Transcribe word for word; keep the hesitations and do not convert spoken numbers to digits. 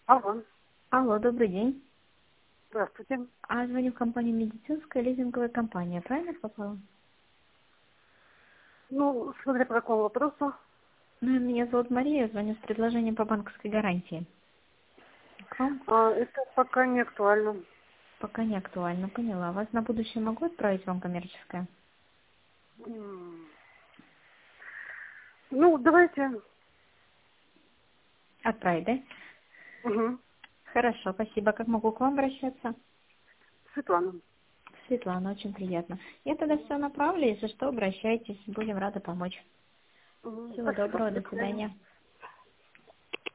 Алло, Алло, добрый день. здравствуйте. А звоню в компанию «Медицинская лизинговая компания». Правильно попала? Ну, смотря по какому вопросу. Ну, меня зовут Мария, звоню с предложением по банковской гарантии. К вам А, это пока не актуально. пока не актуально, поняла. Вас на будущее могу отправить вам коммерческое? М. Ну, давайте. Отправить, да? Угу. Хорошо, спасибо. Как могу к вам обращаться? Светлана. Светлана, очень приятно. Я тогда все направлю, если что, обращайтесь, будем рады помочь. Мгм. Всего Спасибо. доброго, До до свидания. свидания.